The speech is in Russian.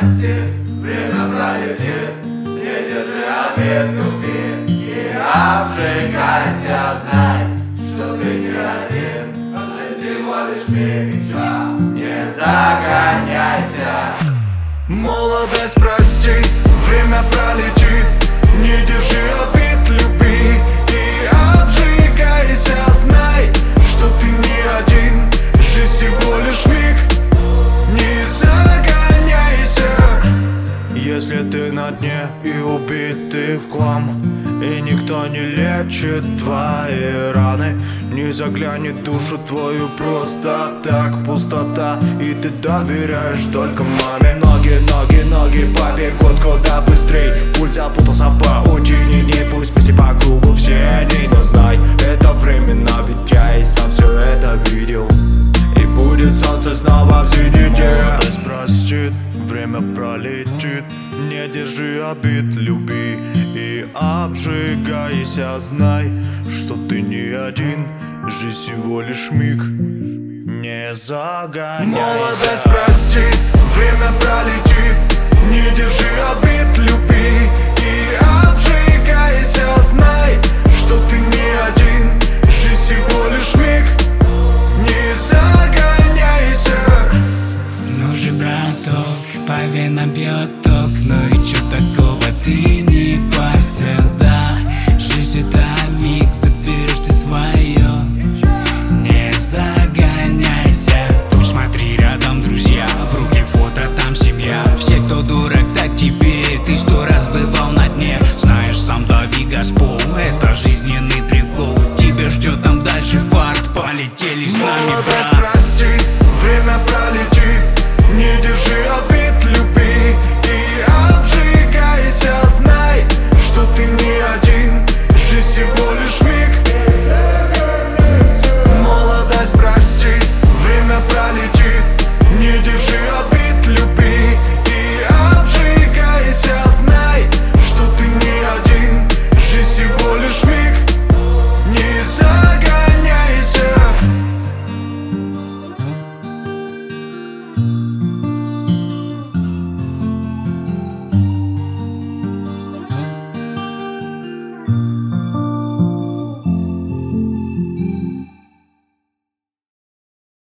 простит, время пролетит. Не держи обид, люби и обжигайся. Знай, что ты не один, жизнь всего лишь миг. Не загоняйся. Молодость прости, время пролетит. Не держи обид, люби и обжигайся. Знай, что ты не один, жизнь всего лишь миг. Не загоняйся. Если ты на дне и убит ты в хлам, и никто не лечит твои раны, не заглянет душу твою просто так, пустота. И ты доверяешь только маме. Ноги, ноги, ноги побегут куда быстрей. Пульс запутался по очень дней. Пусть пусти по кругу все дни, но знай, это временно, ведь я и сам все это видел. И будет солнце снова в зените. Молодость простит, время пролетит. Не держи обид, люби и обжигайся. Знай, что ты не один, жизнь всего лишь миг. Не загоняйся. Молодость простит, время пролетит. Не держи обид, люби и обжигайся. Знай, что ты не один, жизнь всего лишь миг. Не загоняйся. Ну же, браток, по венам бьет ток. Ну и чё такого, ты не парься.